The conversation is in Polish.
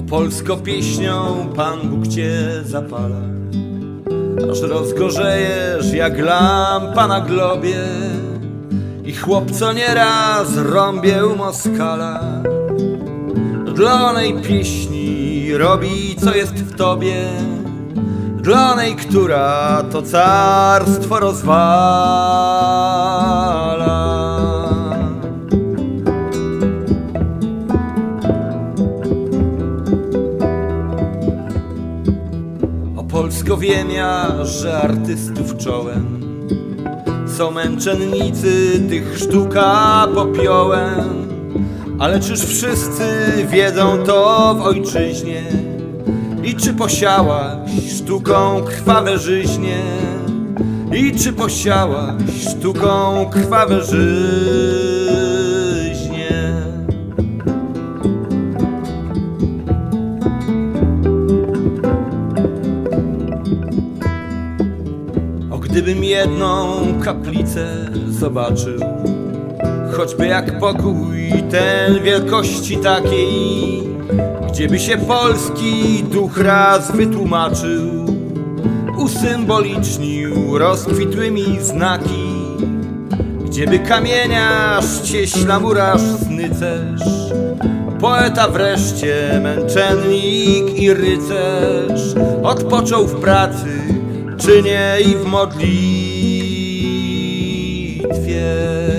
Polsko pieśnią Pan Bóg cię zapala, aż rozgorzejesz jak lampa na globie. I chłop co nieraz rąbieł Moskala, dla onej pieśni robi co jest w tobie, dla onej, która to carstwo rozwala. Polsko wiem ja, że artystów czołem są męczennicy tych sztuka popiołem. Ale czyż wszyscy wiedzą to w ojczyźnie? I czy posiałaś sztuką krwawe żyźnie? I czy posiałaś sztuką krwawe żyźnie? Gdybym jedną kaplicę zobaczył, choćby jak pokój ten wielkości takiej, gdzieby się polski duch raz wytłumaczył, usymbolicznił rozkwitłymi znaki, gdzieby kamieniarz, cieśla, murarz, snycerz, poeta wreszcie, męczennik i rycerz odpoczął w pracy, czynie i w modlitwie.